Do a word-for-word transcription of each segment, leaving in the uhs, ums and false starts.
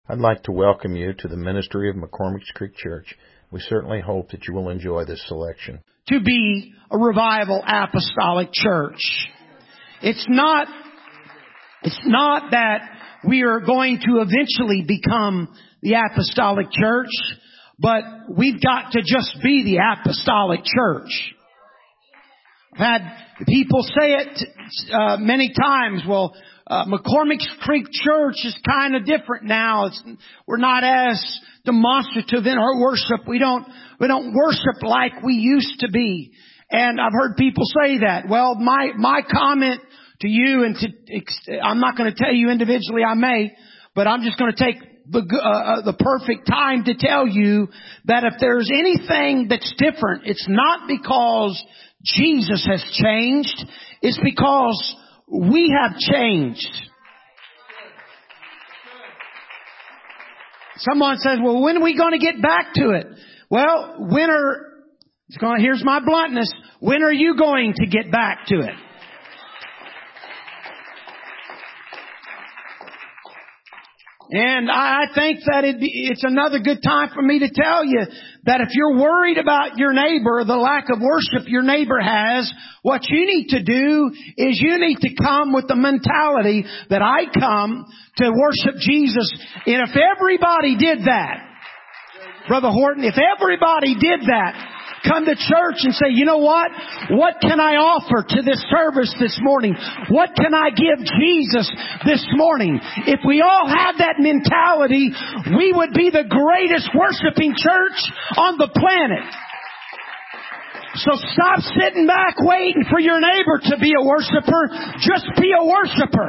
I'd like to welcome you to the ministry of McCormick's Creek Church. We certainly hope that you will enjoy this selection. To be a revival apostolic church. It's not, it's not that we are going to eventually become the apostolic church, but we've got to just be the apostolic church. I've had people say it uh, many times. Well, uh, McCormick's Creek Church is kind of different now. It's, we're not as demonstrative in our worship. We don't, we don't worship like we used to be. And I've heard people say that. Well, my, my comment to you, and to, I'm not going to tell you individually, I may, but I'm just going to take the, uh, the perfect time to tell you that if there's anything that's different, it's not because Jesus has changed. It's because we have changed. Someone says, well, when are we going to get back to it? Well, when are, it's going, here's my bluntness. When are you going to get back to it? And I think that it, it's another good time for me to tell you that if you're worried about your neighbor, the lack of worship your neighbor has, what you need to do is you need to come with the mentality that I come to worship Jesus. And if everybody did that, Brother Horton, if everybody did that, come to church and say, you know what? What can I offer to this service this morning? What can I give Jesus this morning? If we all had that mentality, we would be the greatest worshiping church on the planet. So stop sitting back waiting for your neighbor to be a worshiper. Just be a worshiper.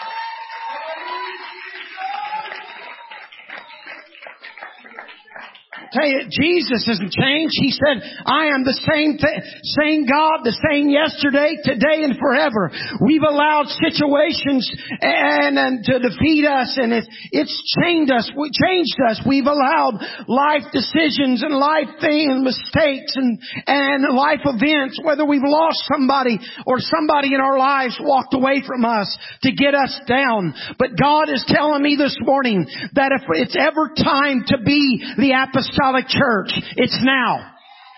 Tell you, Jesus hasn't changed. He said, I am the same th- same God, the same yesterday, today, and forever. We've allowed situations and, and to defeat us, and it, it's changed us. We changed us. We've allowed life decisions and life things, mistakes, and and life events, whether we've lost somebody or somebody in our lives walked away from us to get us down. But God is telling me this morning that if it's ever time to be the apostolic church, it's now.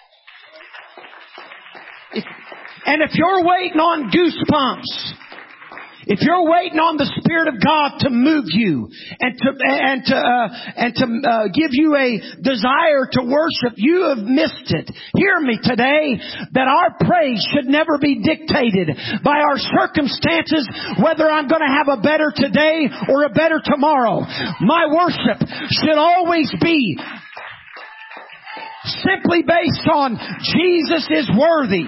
If, and if you're waiting on goosebumps, if you're waiting on the Spirit of God to move you and to and to uh, and to uh, give you a desire to worship, you have missed it. Hear me today, that our praise should never be dictated by our circumstances, whether I'm going to have a better today or a better tomorrow. My worship should always be simply based on Jesus is worthy.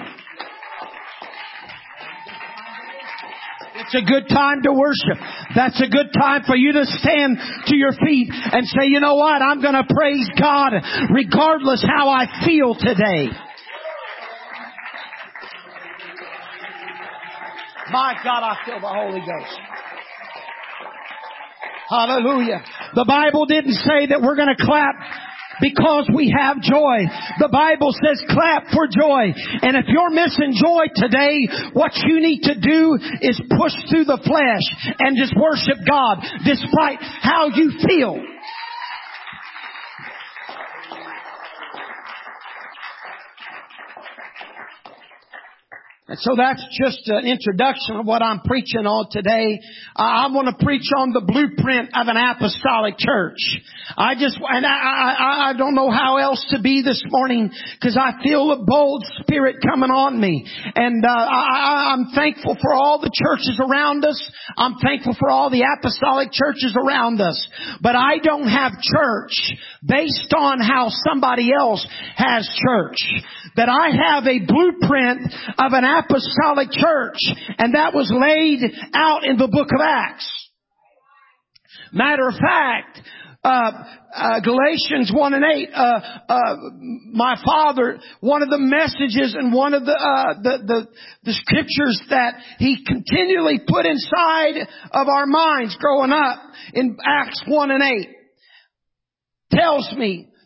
It's a good time to worship. That's a good time for you to stand to your feet and say, you know what? I'm going to praise God regardless how I feel today. My God, I feel the Holy Ghost. Hallelujah. The Bible didn't say that we're going to clap because we have joy. The Bible says clap for joy. And if you're missing joy today, what you need to do is push through the flesh and just worship God despite how you feel. And so that's just an introduction of what I'm preaching on today. I want to preach on the blueprint of an apostolic church. I just, and I, I, I don't know how else to be this morning because I feel a bold spirit coming on me. And, uh, I, I'm thankful for all the churches around us. I'm thankful for all the apostolic churches around us. But I don't have church based on how somebody else has church. That I have a blueprint of an apostolic church, and that was laid out in the book of Acts. Matter of fact, uh, uh, Galatians one and eight, uh, uh, my father, one of the messages and one of the, uh, the, the, the scriptures that he continually put inside of our minds growing up in Acts one and eight tells me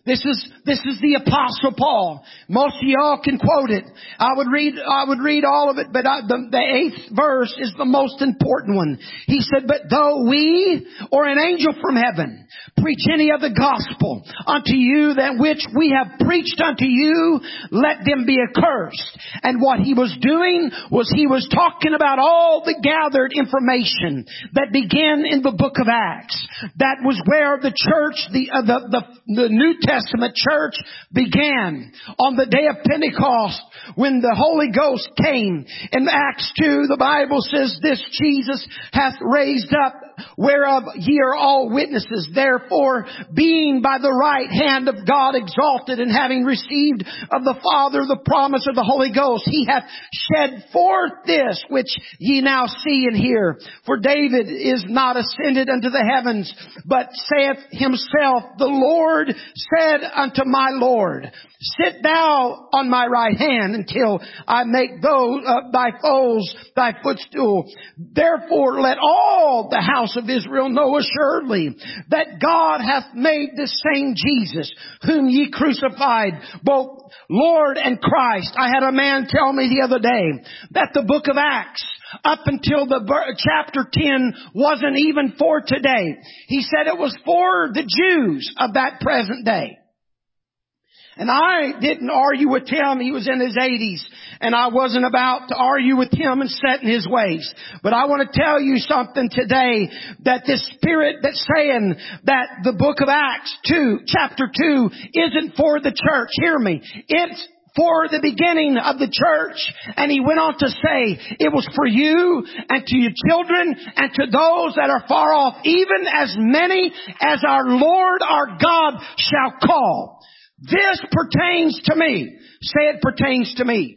This is, this is the Apostle Paul. Most of y'all can quote it. I would read, I would read all of it, but I, the, the eighth verse is the most important one. He said, but though we or an angel from heaven preach any of the gospel unto you that which we have preached unto you, let them be accursed. And what he was doing was he was talking about all the gathered information that began in the book of Acts. That was where the church, the, uh, the, the, the New Testament church began. On the day of Pentecost, when the Holy Ghost came. In Acts two, the Bible says, this Jesus hath raised up, whereof ye are all witnesses. Therefore, being by the right hand of God exalted, and having received of the Father the promise of the Holy Ghost, he hath shed forth this which ye now see and hear. For David is not ascended unto the heavens, but saith himself, the Lord said unto my Lord, sit thou on my right hand until I make those uh, thy foes thy footstool. Therefore let all the house of Israel know assuredly that God hath made this same Jesus, whom ye crucified, both Lord and Christ. I had a man tell me the other day that the book of Acts, up until the chapter ten, wasn't even for today. He said it was for the Jews of that present day. And I didn't argue with him. He was in his eighties. And I wasn't about to argue with him and set in his ways. But I want to tell you something today, that this spirit that's saying that the book of Acts two, chapter two, isn't for the church. Hear me. It's for the beginning of the church. And he went on to say, it was for you and to your children and to those that are far off, even as many as our Lord our God shall call. This pertains to me. Say it pertains to me.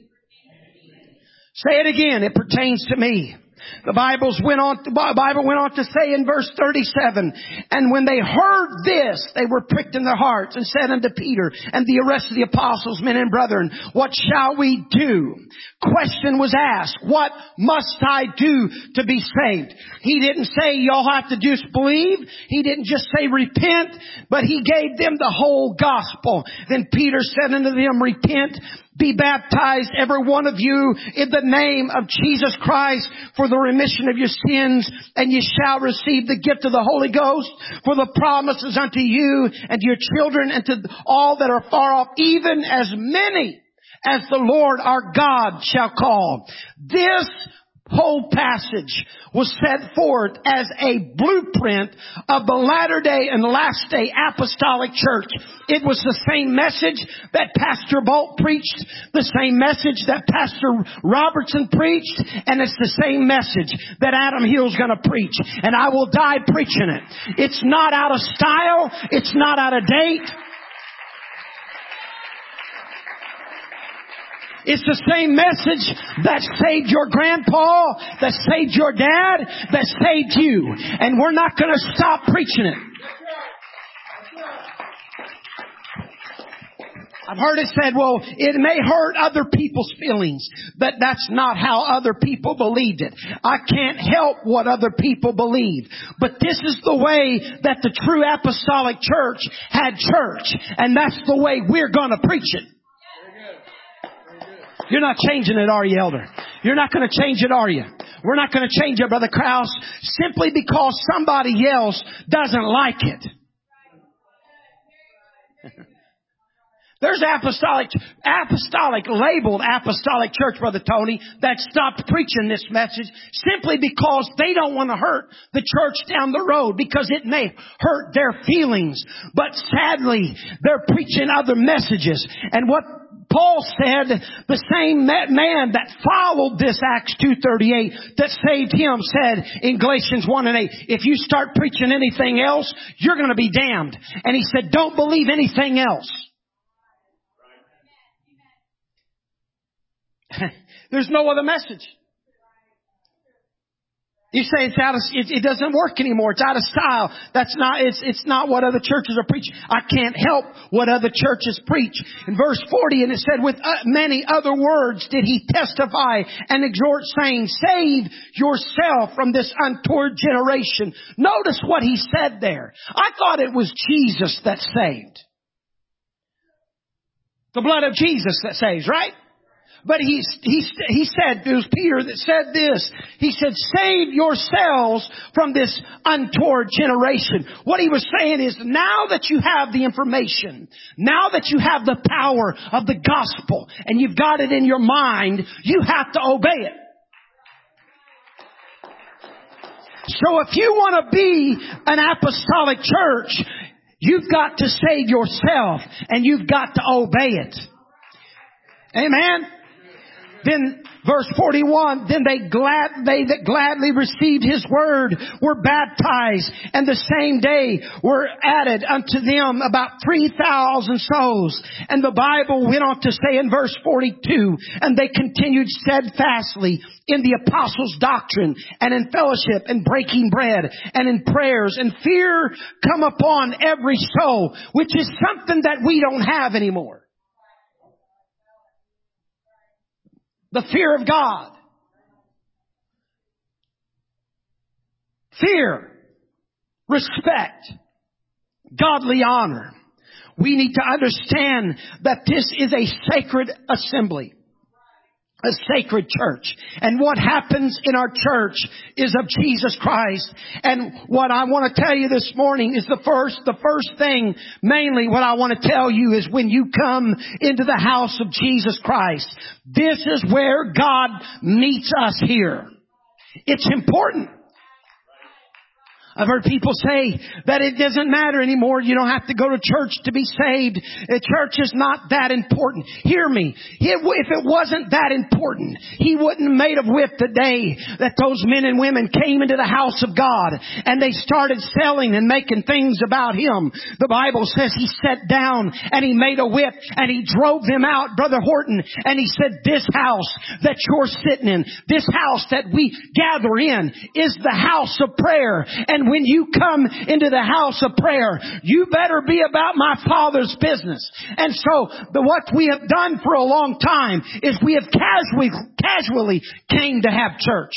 Say it again. It pertains to me. The Bible's went on, the Bible went on to say in verse thirty-seven, and when they heard this, they were pricked in their hearts and said unto Peter and the rest of the apostles, men and brethren, what shall we do? Question was asked, what must I do to be saved? He didn't say y'all have to just believe. He didn't just say repent, but he gave them the whole gospel. Then Peter said unto them, repent, be baptized, every one of you, in the name of Jesus Christ for the remission of your sins, and ye shall receive the gift of the Holy Ghost. For the promises unto you and to your children and to all that are far off, even as many as the Lord our God shall call. This whole passage was set forth as a blueprint of the latter day and last day apostolic church. It was the same message that Pastor Bolt preached, the same message that Pastor Robertson preached, and it's the same message that Adam Hill's going to preach. And I will die preaching it. It's not out of style. It's not out of date. It's the same message that saved your grandpa, that saved your dad, that saved you. And we're not going to stop preaching it. I've heard it said, well, it may hurt other people's feelings, but that's not how other people believed it. I can't help what other people believe. But this is the way that the true apostolic church had church. And that's the way we're going to preach it. You're not changing it, are you, elder? You're not going to change it, are you? We're not going to change it, Brother Krause, simply because somebody else doesn't like it. There's apostolic, apostolic, labeled apostolic church, Brother Tony, that stopped preaching this message simply because they don't want to hurt the church down the road, because it may hurt their feelings. But sadly, they're preaching other messages. And what Paul said, the same man that followed this Acts two thirty-eight that saved him said in Galatians one and eight, if you start preaching anything else, you're going to be damned. And he said, don't believe anything else. There's no other message. You say it's out of, it, it doesn't work anymore. It's out of style. That's not, it's, it's not what other churches are preaching. I can't help what other churches preach. In verse forty, and it said, with uh, many other words did he testify and exhort, saying, save yourself from this untoward generation. Notice what he said there. I thought it was Jesus that saved. The blood of Jesus that saves, right? But he, he, he said, it was Peter that said this. He said, save yourselves from this untoward generation. What he was saying is, now that you have the information, now that you have the power of the gospel, and you've got it in your mind, you have to obey it. So if you want to be an apostolic church, you've got to save yourself, and you've got to obey it. Amen? Then verse forty-one, then they glad, they that gladly received His word were baptized, and the same day were added unto them about three thousand souls. And the Bible went on to say in verse forty-two, and they continued steadfastly in the apostles' doctrine, and in fellowship, and breaking bread, and in prayers, and fear come upon every soul, which is something that we don't have anymore. The fear of God. Fear. Respect. Godly honor. We need to understand that this is a sacred assembly. A sacred church. And what happens in our church is of Jesus Christ. And what I want to tell you this morning is the first, the first thing, mainly what I want to tell you is when you come into the house of Jesus Christ, this is where God meets us here. It's important. I've heard people say that it doesn't matter anymore. You don't have to go to church to be saved. The church is not that important. Hear me. If it wasn't that important, He wouldn't have made a whip the day that those men and women came into the house of God and they started selling and making things about Him. The Bible says He sat down and He made a whip and He drove them out, Brother Horton, and He said, this house that you're sitting in, this house that we gather in is the house of prayer. And when you come into the house of prayer, you better be about my Father's business. And so the, what we have done for a long time is we have casually, casually came to have church.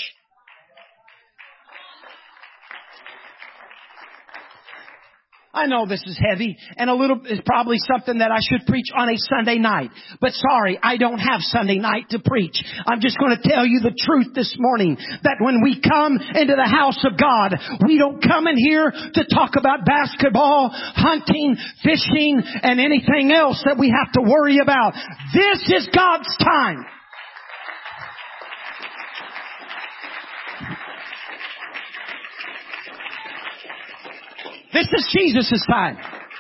I know this is heavy and a little is probably something that I should preach on a Sunday night. But sorry, I don't have Sunday night to preach. I'm just going to tell you the truth this morning that when we come into the house of God, we don't come in here to talk about basketball, hunting, fishing, and anything else that we have to worry about. This is God's time. This is Jesus' time.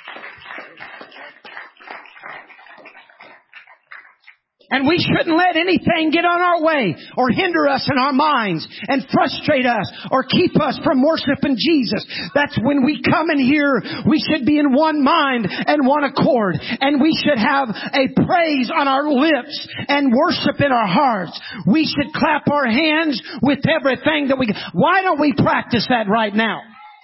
And we shouldn't let anything get on our way or hinder us in our minds and frustrate us or keep us from worshiping Jesus. That's when we come in here, we should be in one mind and one accord. And we should have a praise on our lips and worship in our hearts. We should clap our hands with everything that we... Why don't we practice that right now?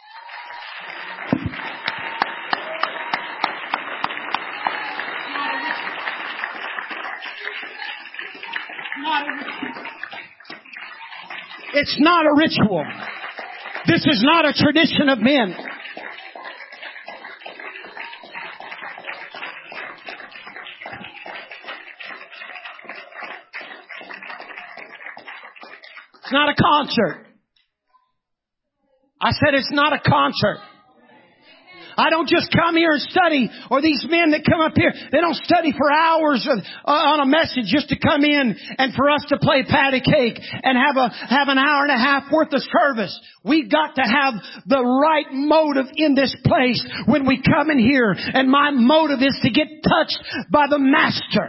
It's not a ritual. This is not a tradition of men. It's not a concert. I said it's not a concert. I don't just come here and study, or these men that come up here, they don't study for hours on a message just to come in and for us to play patty cake and have a have an hour and a half worth of service. We've got to have the right motive in this place when we come in here, and my motive is to get touched by the Master.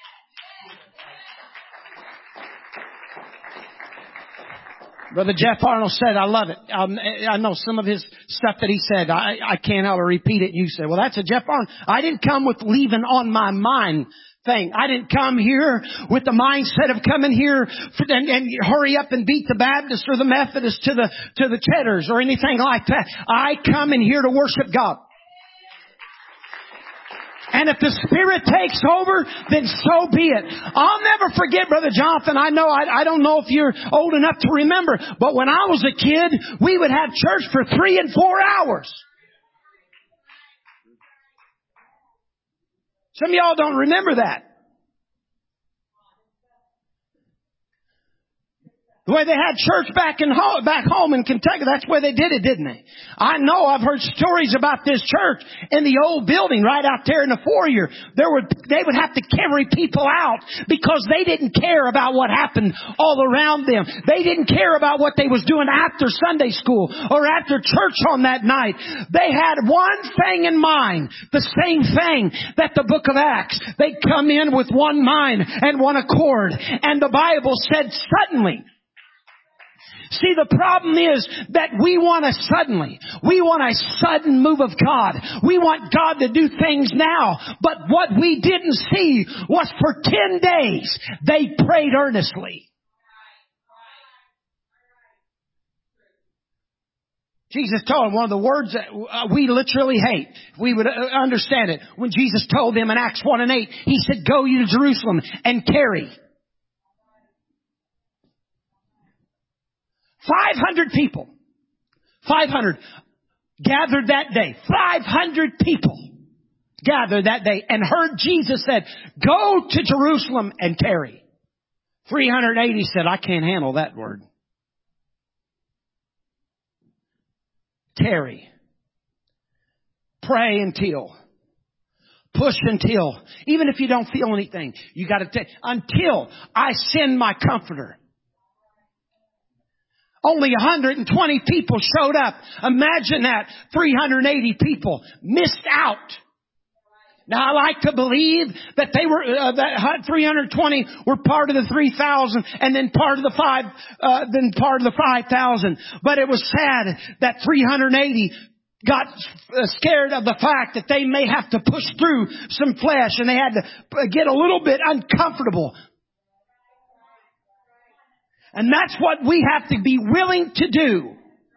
Brother Jeff Arnold said, I love it. Um, I know some of his stuff that he said. I, I can't help but repeat it. You said, well, that's a Jeff Arnold. I didn't come with leaving on my mind thing. I didn't come here with the mindset of coming here for, and, and hurry up and beat the Baptists or the Methodists to the, to the Cheddars or anything like that. I come in here to worship God. And if the Spirit takes over, then so be it. I'll never forget, Brother Jonathan. I know, I, I don't know if you're old enough to remember, but when I was a kid, we would have church for three and four hours. Some of y'all don't remember that. The way they had church back in home, back home in Kentucky, that's where they did it, didn't they? I know, I've heard stories about this church in the old building right out there in the foyer. There were, they would have to carry people out because they didn't care about what happened all around them. They didn't care about what they was doing after Sunday school or after church on that night. They had one thing in mind, the same thing that the book of Acts. They come in with one mind and one accord. And the Bible said suddenly. See, the problem is that we want a suddenly. We want a sudden move of God. We want God to do things now. But what we didn't see was for ten days they prayed earnestly. Jesus told them one of the words that we literally hate. We would understand it. When Jesus told them in Acts one and eight, He said, "Go you to Jerusalem and tarry." five hundred people. five hundred gathered that day. five hundred people gathered that day and heard Jesus said, "Go to Jerusalem and tarry." three hundred eighty said, "I can't handle that word." Tarry. Pray until. Push until. Even if you don't feel anything, you got to take until I send my comforter. Only one hundred twenty people showed up. Imagine that. three hundred eighty people missed out. Now I like to believe that they were, uh, that three hundred twenty were part of the three thousand and then part of the five, uh, then part of the five thousand. But it was sad that three hundred eighty got scared of the fact that they may have to push through some flesh and they had to get a little bit uncomfortable. And that's what we have to be willing to do.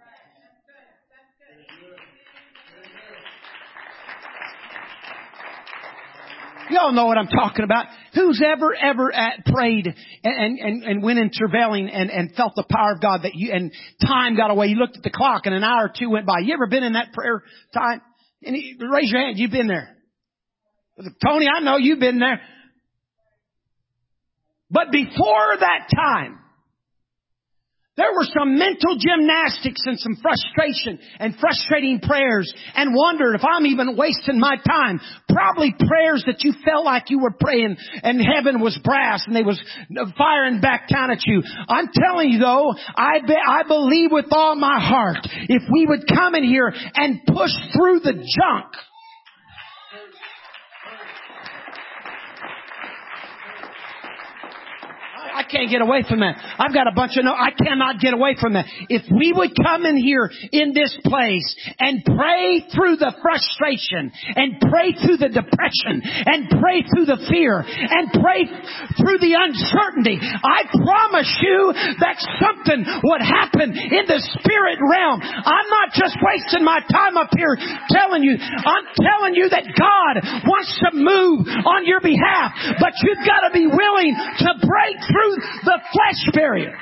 Y'all know what I'm talking about. Who's ever, ever at, prayed and, and, and went in travailing and, and felt the power of God that you, and time got away. You looked at the clock and an hour or two went by. You ever been in that prayer time? And you, raise your hand. You've been there. Tony, I know you've been there. But before that time, there were some mental gymnastics and some frustration and frustrating prayers and wondered if I'm even wasting my time. Probably prayers that you felt like you were praying and heaven was brass and they was firing back down at you. I'm telling you though, I be, I believe with all my heart, if we would come in here and push through the junk. I can't get away from that. I've got a bunch of no, I cannot get away from that. If we would come in here in this place and pray through the frustration and pray through the depression and pray through the fear and pray through the uncertainty, I promise you that something would happen in the spirit realm. I'm not just wasting my time up here telling you. I'm telling you that God wants to move on your behalf, but you've got to be willing to break through the flesh barrier.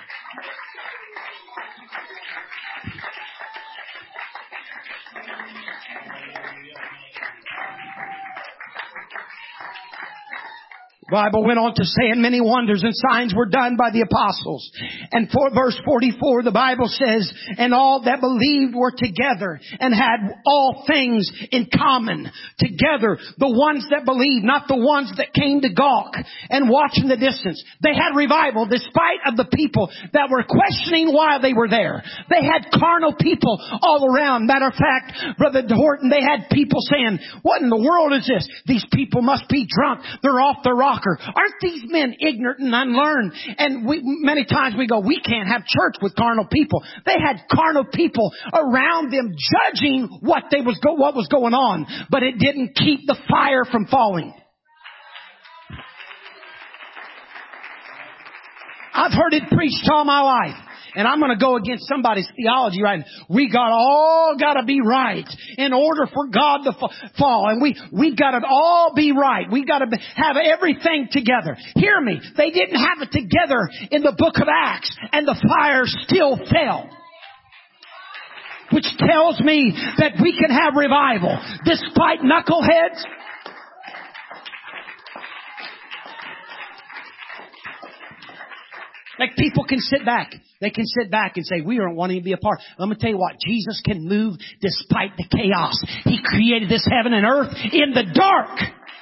The Bible went on to say, and many wonders and signs were done by the apostles. And for verse forty-four, the Bible says, and all that believed were together and had all things in common. Together, the ones that believed, not the ones that came to gawk and watch in the distance. They had revival despite of the people that were questioning why they were there. They had carnal people all around. Matter of fact, Brother Horton, they had people saying, what in the world is this? These people must be drunk. They're off the rocker. Aren't these men ignorant and unlearned? And we, many times we go, we can't have church with carnal people. They had carnal people around them judging what they was go, what was going on, but it didn't keep the fire from falling. I've heard it preached all my life. And I'm going to go against somebody's theology right now. We got all got to be right in order for God to fall. And we, we've got to all be right. We've got to be, have everything together. Hear me. They didn't have it together in the book of Acts and the fire still fell. Which tells me that we can have revival despite knuckleheads. Like people can sit back. They can sit back and say, we aren't wanting to be a part. Let me tell you what, Jesus can move despite the chaos. He created this heaven and earth in the dark.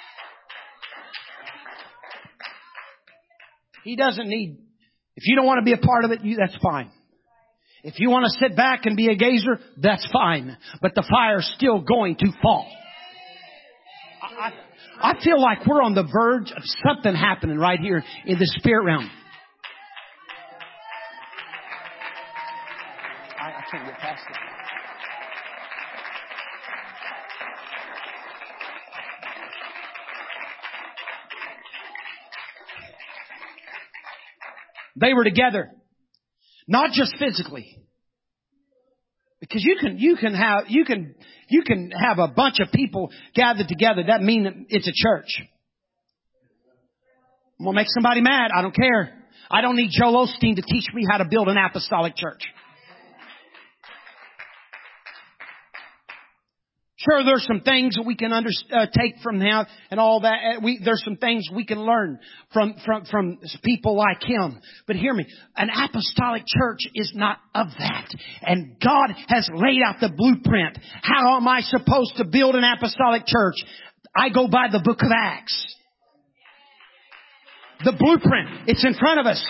He doesn't need, if you don't want to be a part of it, you, that's fine. If you want to sit back and be a gazer, that's fine. But the fire's still going to fall. I, I, I feel like we're on the verge of something happening right here in the spirit realm. I, I can't get past it. They were together. Not just physically. Because you can, you can have, you can, you can have a bunch of people gathered together. That means it's a church. I'm going to make somebody mad. I don't care. I don't need Joel Osteen to teach me how to build an apostolic church. Sure, there's some things that we can under, uh, take from him and all that. We, there's some things we can learn from, from, from people like him. But hear me, an apostolic church is not of that. And God has laid out the blueprint. How am I supposed to build an apostolic church? I go by the book of Acts. The blueprint. It's in front of us.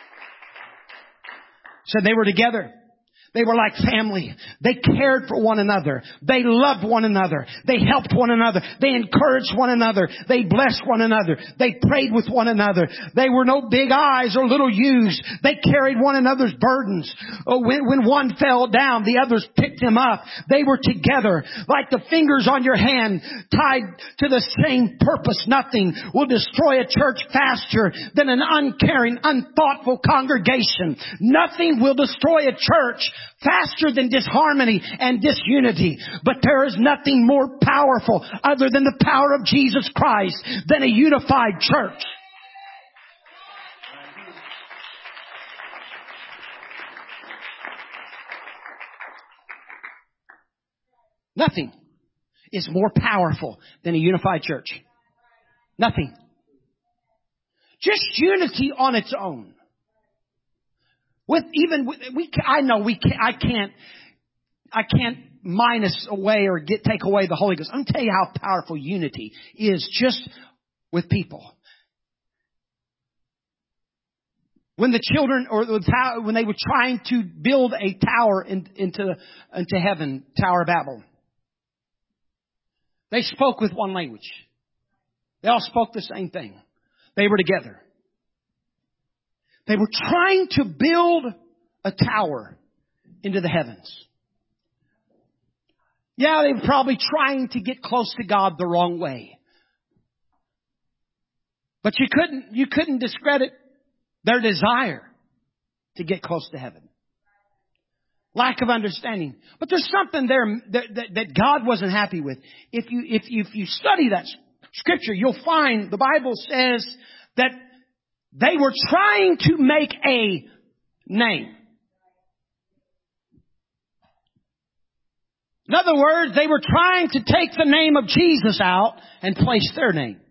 So they were together. They were like family. They cared for one another. They loved one another. They helped one another. They encouraged one another. They blessed one another. They prayed with one another. They were no big I's or little U's. They carried one another's burdens. When, when one fell down, the others picked him up. They were together like the fingers on your hand tied to the same purpose. Nothing will destroy a church faster than an uncaring, unthoughtful congregation. Nothing will destroy a church faster than disharmony and disunity. But there is nothing more powerful other than the power of Jesus Christ than a unified church. Nothing is more powerful than a unified church. Nothing. Just unity on its own. With even with, we, I know we can't. I can't. I can't minus away or get take away the Holy Ghost. I'm gonna tell you how powerful unity is just with people. When the children, or when they were trying to build a tower in, into into heaven, Tower of Babel, they spoke with one language. They all spoke the same thing. They were together. They were trying to build a tower into the heavens. Yeah, they were probably trying to get close to God the wrong way. But you couldn't, you couldn't discredit their desire to get close to heaven. Lack of understanding. But there's something there that, that, that God wasn't happy with. If you, if you, if you study that scripture, you'll find the Bible says that they were trying to make a name. In other words, they were trying to take the name of Jesus out and place their name.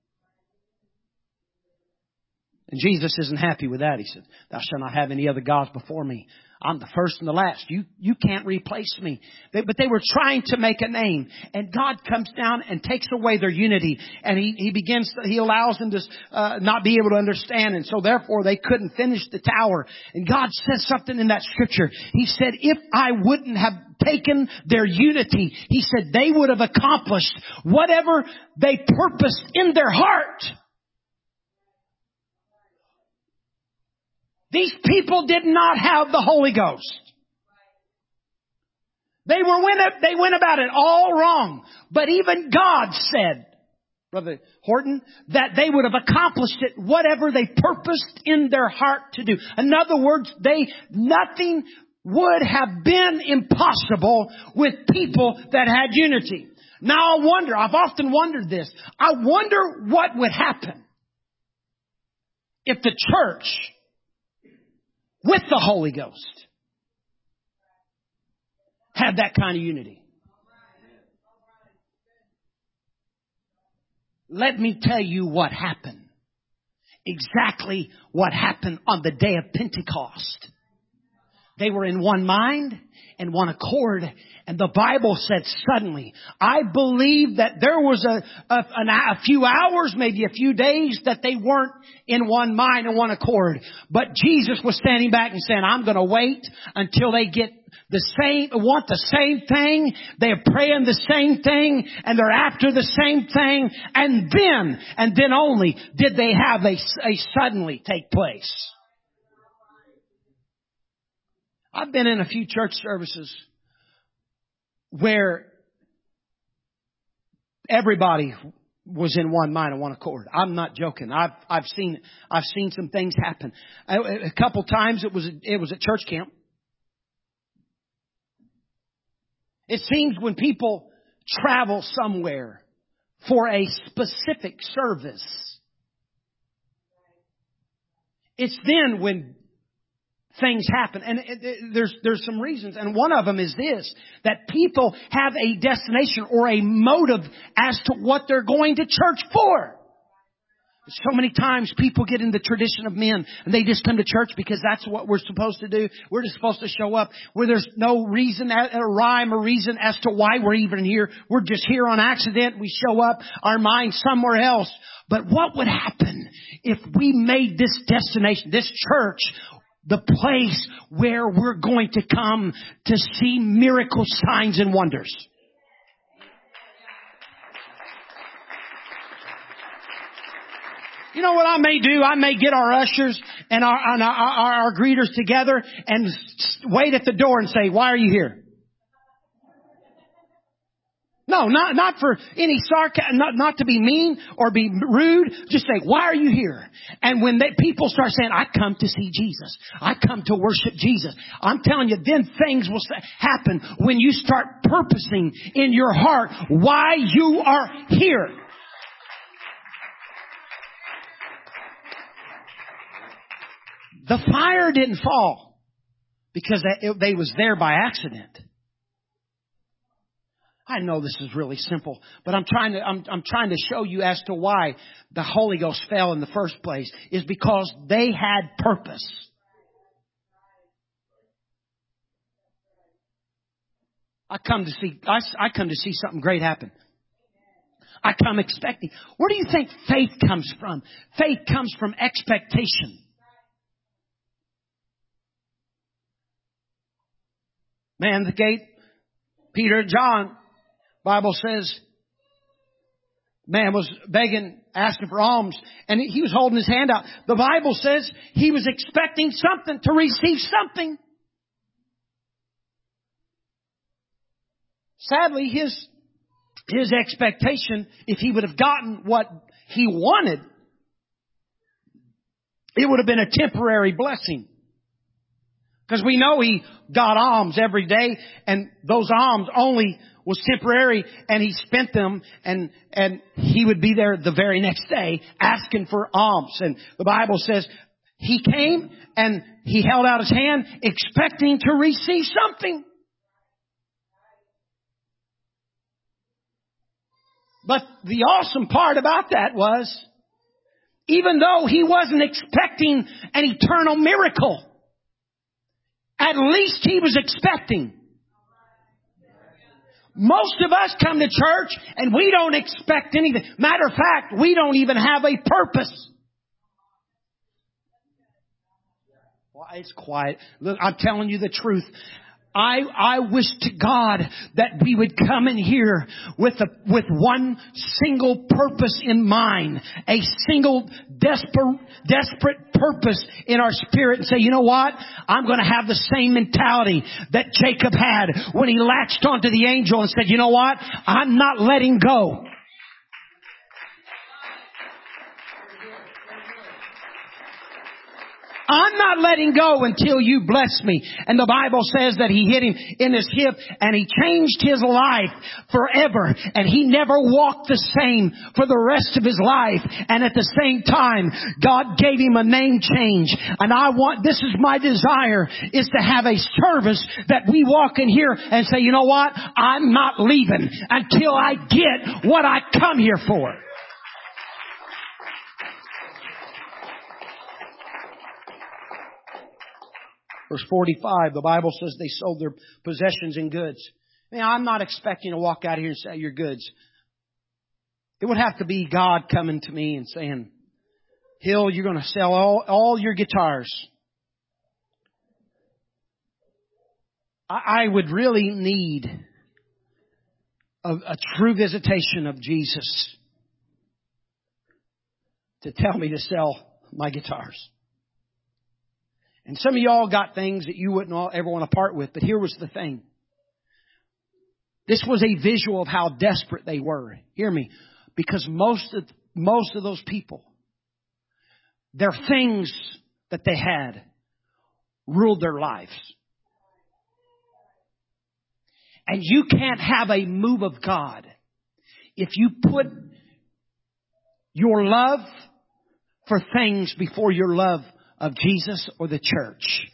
And Jesus isn't happy with that. He said, "Thou shalt not have any other gods before me. I'm the first and the last. You, you can't replace me." They, but they were trying to make a name. And God comes down and takes away their unity. And He, he begins, to, He allows them to uh, not be able to understand. And so therefore they couldn't finish the tower. And God says something in that scripture. He said, if I wouldn't have taken their unity, He said they would have accomplished whatever they purposed in their heart. These people did not have the Holy Ghost. They were went, they went about it all wrong. But even God said, Brother Horton, that they would have accomplished it whatever they purposed in their heart to do. In other words, they nothing would have been impossible with people that had unity. Now I wonder, I've often wondered this. I wonder what would happen if the church with the Holy Ghost had that kind of unity. Let me tell you what happened. exactly what happened on the day of Pentecost. They were in one mind and one accord. And the Bible said suddenly, I believe that there was a, a, an, a few hours, maybe a few days that they weren't in one mind and one accord. But Jesus was standing back and saying, I'm going to wait until they get the same, want the same thing. They're praying the same thing and they're after the same thing. And then, and then only did they have a, a suddenly take place. I've been in a few church services where everybody was in one mind and one accord. I'm not joking. I've I've seen I've seen some things happen. A, a couple times it was it was at church camp. It seems when people travel somewhere for a specific service, it's then when things happen. And it, it, there's there's some reasons. And one of them is this, that people have a destination or a motive as to what they're going to church for. So many times people get in the tradition of men and they just come to church because that's what we're supposed to do. We're just supposed to show up where there's no reason, a rhyme or reason as to why we're even here. We're just here on accident. We show up, our mind's somewhere else. But what would happen if we made this destination, this church, the place where we're going to come to see miracle signs and wonders? You know what I may do? I may get our ushers and our, and our, our, our greeters together and wait at the door and say, why are you here? No, not, not for any sarcasm, not, not to be mean or be rude. Just say, why are you here? And when they, people start saying, I come to see Jesus. I come to worship Jesus. I'm telling you, then things will happen when you start purposing in your heart why you are here. The fire didn't fall because they, it, they was there by accident. I know this is really simple, but I'm trying to, I'm, I'm trying to show you as to why the Holy Ghost fell in the first place is because they had purpose. I come to see, I, I come to see something great happen. I come expecting. Where do you think faith comes from? Faith comes from expectation. Man, the gate, Peter and John, Bible says, man was begging, asking for alms, and he was holding his hand out. The Bible says he was expecting something, to receive something. Sadly, his, his expectation, if he would have gotten what he wanted, it would have been a temporary blessing. Because we know he got alms every day, and those alms only was temporary, and he spent them, and and he would be there the very next day asking for alms. And the Bible says he came and he held out his hand expecting to receive something. But the awesome part about that was, even though he wasn't expecting an eternal miracle, at least he was expecting. Most of us come to church and we don't expect anything. Matter of fact, we don't even have a purpose. Well, it's quiet. Look, I'm telling you the truth. I, I wish to God that we would come in here with a, with one single purpose in mind, a single desperate, desperate purpose in our spirit, and say, you know what? I'm going to have the same mentality that Jacob had when he latched onto the angel and said, you know what? I'm not letting go. I'm not letting go until you bless me. And the Bible says that he hit him in his hip and he changed his life forever. And he never walked the same for the rest of his life. And at the same time, God gave him a name change. And I want, this is my desire, is to have a service that we walk in here and say, you know what? I'm not leaving until I get what I come here for. Verse forty-five, the Bible says they sold their possessions and goods. Now, I'm not expecting to walk out here and sell your goods. It would have to be God coming to me and saying, Hill, you're going to sell all, all your guitars. I, I would really need a, a true visitation of Jesus to tell me to sell my guitars. And some of y'all got things that you wouldn't all ever want to part with, but here was the thing. This was a visual of how desperate they were. Hear me. Because most of, most of those people, their things that they had ruled their lives. And you can't have a move of God if you put your love for things before your love of Jesus or the church.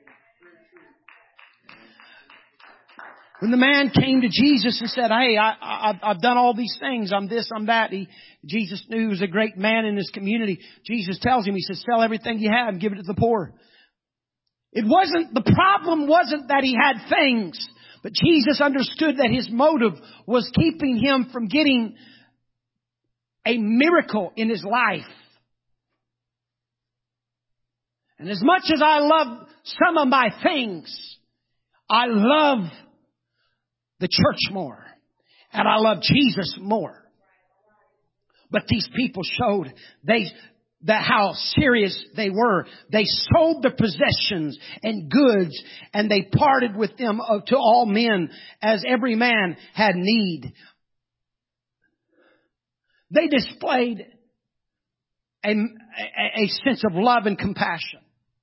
When the man came to Jesus and said, hey, I, I, I've done all these things. I'm this, I'm that. He, Jesus knew he was a great man in his community. Jesus tells him, he says, sell everything you have and give it to the poor. It wasn't, the problem wasn't that he had things, but Jesus understood that his motive was keeping him from getting a miracle in his life. And as much as I love some of my things, I love the church more. And I love Jesus more. But these people showed they that how serious they were. They sold their possessions and goods, and they parted with them to all men as every man had need. They displayed a, a, a sense of love and compassion.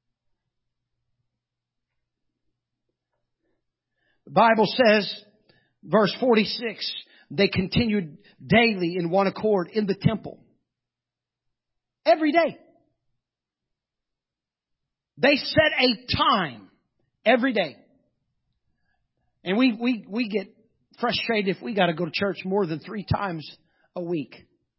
The Bible says, verse forty-six, they continued daily in one accord in the temple. Every day. They set a time every day. And we, we, we get frustrated if we got to go to church more than three times a week.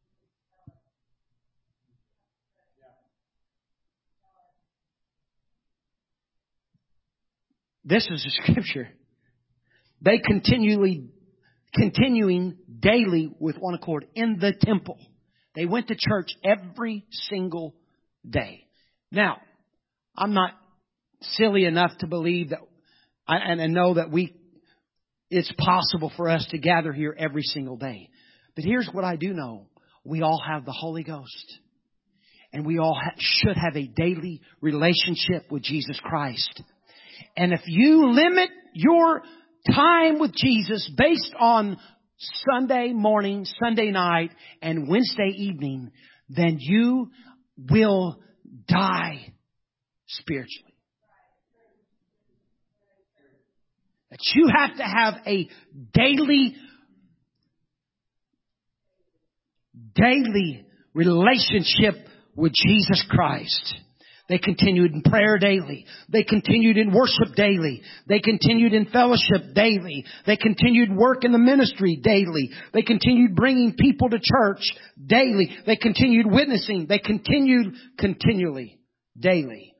This is the scripture. They continually, continuing daily with one accord in the temple. They went to church every single day. Now, I'm not silly enough to believe that, and I know that we, it's possible for us to gather here every single day. But here's what I do know. We all have the Holy Ghost. And we all ha- should have a daily relationship with Jesus Christ. And if you limit your time with Jesus based on Sunday morning, Sunday night, and Wednesday evening, then you will die spiritually. That you have to have a daily, daily relationship with Jesus Christ. They continued in prayer daily. They continued in worship daily. They continued in fellowship daily. They continued work in the ministry daily. They continued bringing people to church daily. They continued witnessing. They continued continually, daily.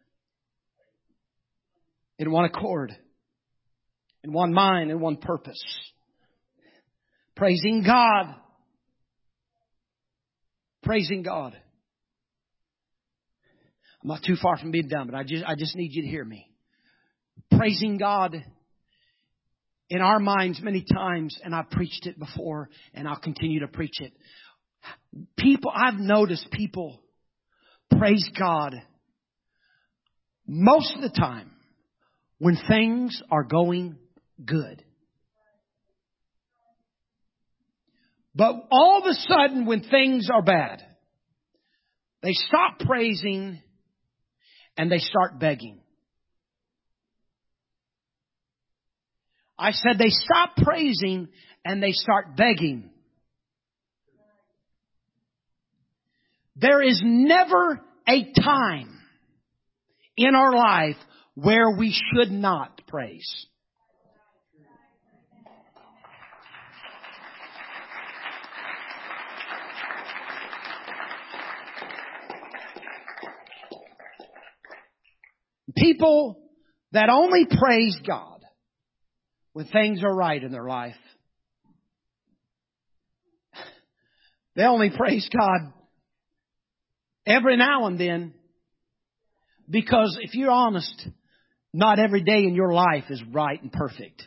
In one accord. In one mind and one purpose. Praising God. Praising God. I'm not too far from being done, but I just, I just need you to hear me. Praising God in our minds many times, and I've preached it before, and I'll continue to preach it. People, I've noticed people praise God most of the time when things are going good. But all of a sudden when things are bad, they stop praising and they start begging. I said they stop praising and they start begging. There is never a time in our life where we should not praise. People that only praise God when things are right in their life. They only praise God every now and then, because if you're honest, not every day in your life is right and perfect.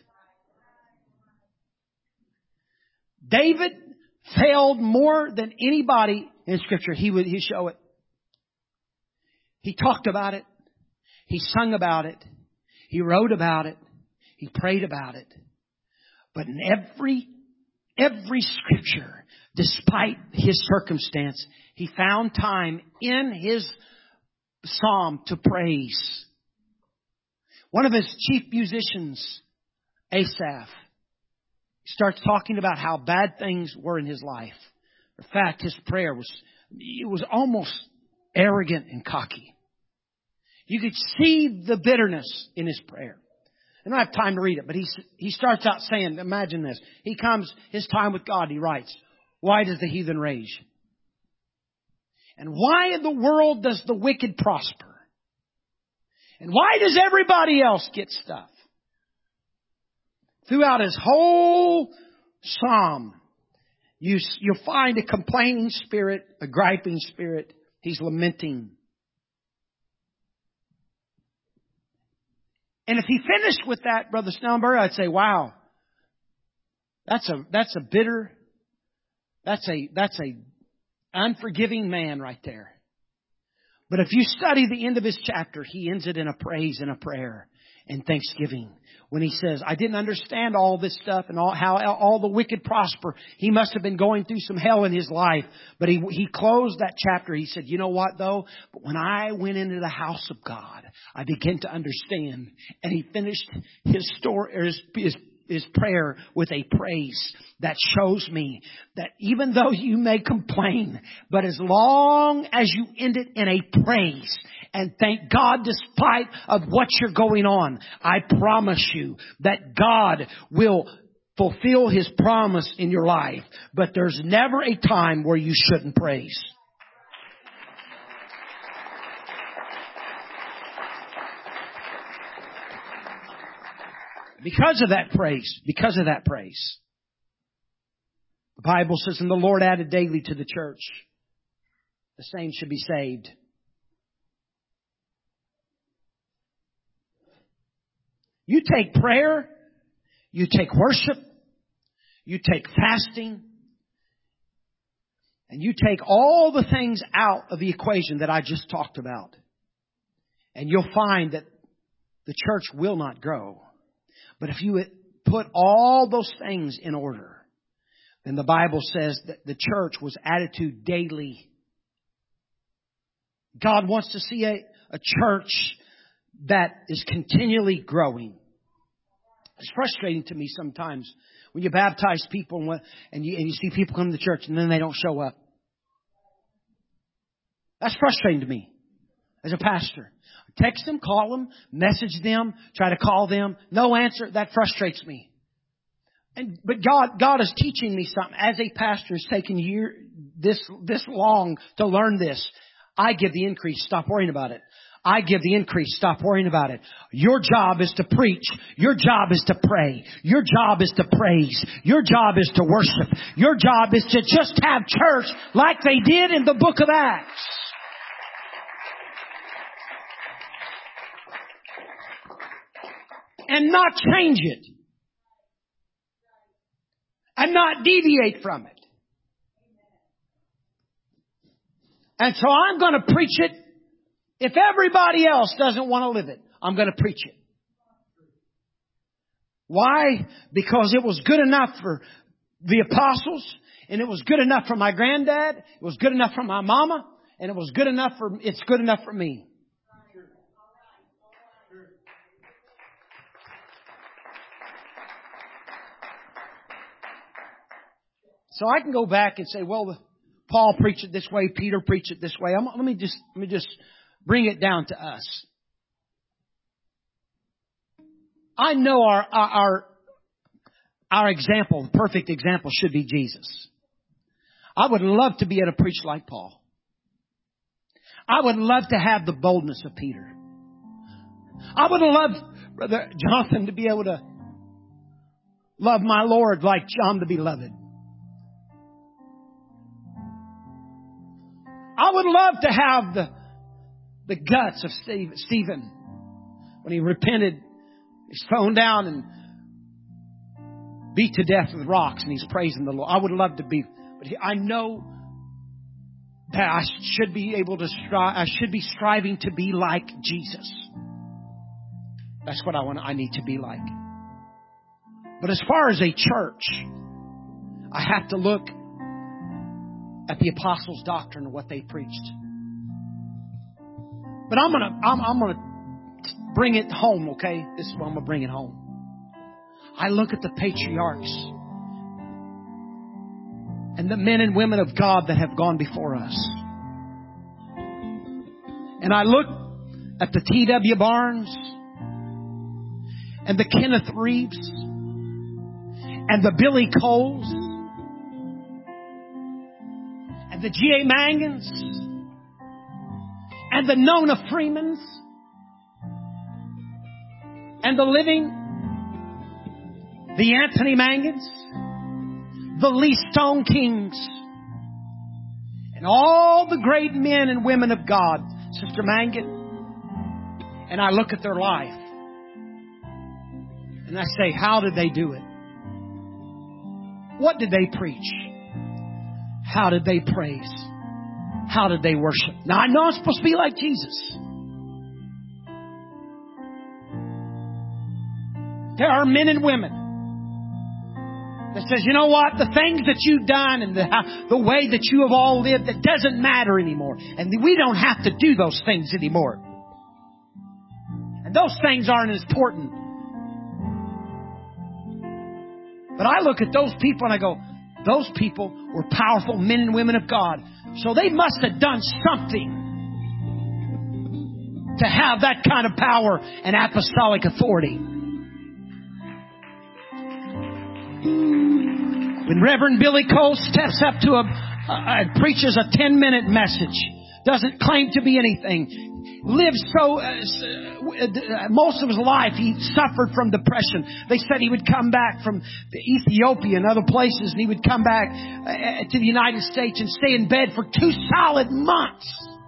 David failed more than anybody in Scripture. He would, he'd show it. He talked about it. He sung about it. He wrote about it. He prayed about it. But in every, every Scripture, despite his circumstance, he found time in his psalm to praise. One of his chief musicians, Asaph, starts talking about how bad things were in his life. In fact, his prayer was, it was almost arrogant and cocky. You could see the bitterness in his prayer. I don't have time to read it, but he, he starts out saying, imagine this. He comes, his time with God, he writes, why does the heathen rage? And why in the world does the wicked prosper? And why does everybody else get stuff? Throughout his whole psalm, you, you'll find a complaining spirit, a griping spirit. He's lamenting. And if he finished with that, Brother Snellenberger, I'd say, wow, that's a, that's a bitter, that's a, that's a unforgiving man right there. But if you study the end of his chapter, he ends it in a praise and a prayer and thanksgiving. When he says, I didn't understand all this stuff and all, how all the wicked prosper. He must have been going through some hell in his life. But he, he closed that chapter. He said, you know what though? But when I went into the house of God, I began to understand. And he finished his story, or his, his His prayer with a praise that shows me that even though you may complain, but as long as you end it in a praise and thank God despite of what you're going on, I promise you that God will fulfill His promise in your life. But there's never a time where you shouldn't praise. Because of that praise, because of that praise. The Bible says, and the Lord added daily to the church, the saints should be saved. You take prayer, you take worship, you take fasting, and you take all the things out of the equation that I just talked about. And you'll find that the church will not grow. But if you put all those things in order, then the Bible says that the church was added to daily. God wants to see a, a church that is continually growing. It's frustrating to me sometimes when you baptize people and, and, you, and you see people come to church and then they don't show up. That's frustrating to me as a pastor. Text them, call them, message them, try to call them. No answer. That frustrates me. And, but God, God is teaching me something. As a pastor, it's taken year, this, this long to learn this. I give the increase. Stop worrying about it. I give the increase. Stop worrying about it. Your job is to preach. Your job is to pray. Your job is to praise. Your job is to worship. Your job is to just have church like they did in the book of Acts. And not change it. And not deviate from it. And so I'm going to preach it. If everybody else doesn't want to live it, I'm going to preach it. Why? Because it was good enough for the apostles. And it was good enough for my granddad. It was good enough for my mama. And it was good enough for, it's good enough for me. So I can go back and say, well, Paul preached it this way, Peter preached it this way. I'm, let me just let me just bring it down to us. I know our our our example, the perfect example, should be Jesus. I would love to be able to preach like Paul. I would love to have the boldness of Peter. I would have loved Brother Jonathan to be able to love my Lord like John the Beloved. I would love to have the, the guts of Steve, Stephen when he repented. He's thrown down and beat to death with rocks and he's praising the Lord. I would love to be, but he, I know that I should be able to strive. I should be striving to be like Jesus. That's what I want. I need to be like. But as far as a church, I have to look at the apostles' doctrine and what they preached. But I'm gonna, I'm, I'm gonna bring it home. Okay, this is what I'm gonna bring it home. I look at the patriarchs and the men and women of God that have gone before us. And I look at the T W Barnes and the Kenneth Reeves and the Billy Coles and the G A Mangans and the Nona Freemans and the living, the Anthony Mangans, the Lee Stone Kings, and all the great men and women of God, Sister Mangan, and I look at their life and I say, how did they do it? What did they preach? How did they praise? How did they worship? Now I know I'm supposed to be like Jesus. There are men and women that says, you know what? The things that you've done and the, the way that you have all lived, that doesn't matter anymore. And we don't have to do those things anymore. And those things aren't as important. But I look at those people and I go, those people were powerful men and women of God. So they must have done something to have that kind of power and apostolic authority. When Reverend Billy Cole steps up to a, uh, preaches a ten minute message, doesn't claim to be anything, lives so, uh, most of his life he suffered from depression. They said he would come back from Ethiopia and other places and he would come back uh, to the United States and stay in bed for two solid months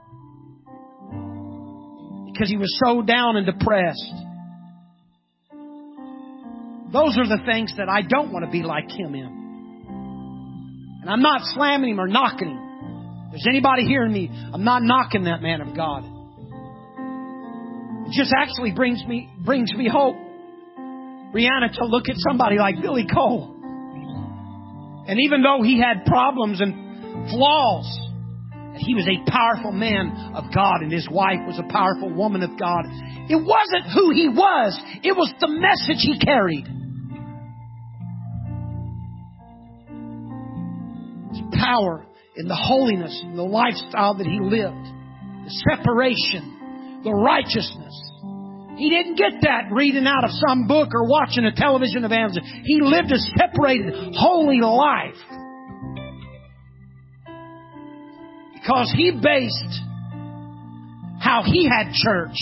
because he was so down and depressed. Those are the things that I don't want to be like him in. And I'm not slamming him or knocking him. If there's anybody hearing me, I'm not knocking that man of God. It just actually brings me brings me hope, Brianna, to look at somebody like Billy Cole. And even though he had problems and flaws, he was a powerful man of God and his wife was a powerful woman of God. It wasn't who he was. It was the message he carried. His power in the holiness and the lifestyle that he lived. The separation, the righteousness. He didn't get that reading out of some book or watching a television evangelist. He lived a separated, holy life. Because he based how he had church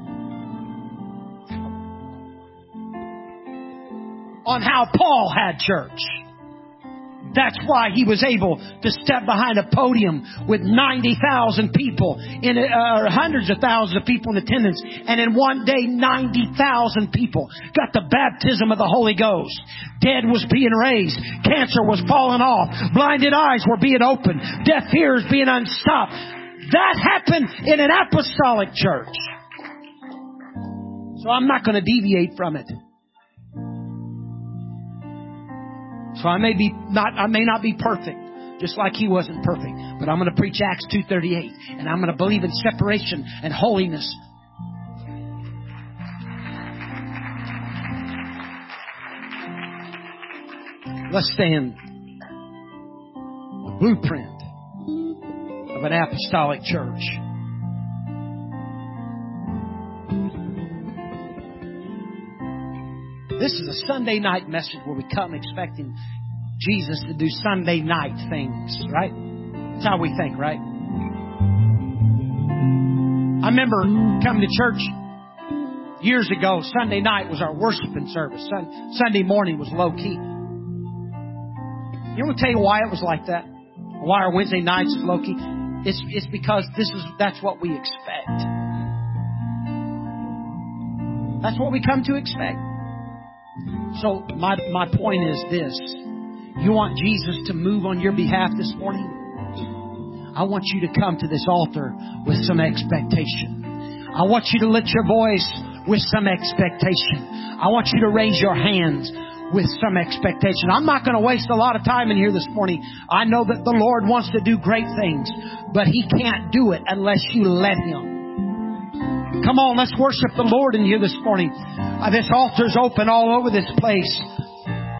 on how Paul had church. That's why he was able to step behind a podium with ninety thousand people, in uh, or hundreds of thousands of people in attendance. And in one day, ninety thousand people got the baptism of the Holy Ghost. Dead was being raised. Cancer was falling off. Blinded eyes were being opened. Deaf ears being unstopped. That happened in an apostolic church. So I'm not going to deviate from it. So I may be not, I may not be perfect, just like he wasn't perfect. But I'm going to preach Acts two thirty-eight, and I'm going to believe in separation and holiness. Let's stand. The blueprint of an apostolic church. This is a Sunday night message where we come expecting Jesus to do Sunday night things, right? That's how we think, right? I remember coming to church Years ago, Sunday night was our worshiping service. Sun, Sunday morning was low key. You want to tell you why it was like that? Why our Wednesday nights is low key? It's, it's because this is, that's what we expect. That's what we come to expect. So my, my point is this. You want Jesus to move on your behalf this morning? I want you to come to this altar with some expectation. I want you to lift your voice with some expectation. I want you to raise your hands with some expectation. I'm not going to waste a lot of time in here this morning. I know that the Lord wants to do great things, but He can't do it unless you let Him. Come on, let's worship the Lord in here this morning. Uh, this altar's open all over this place.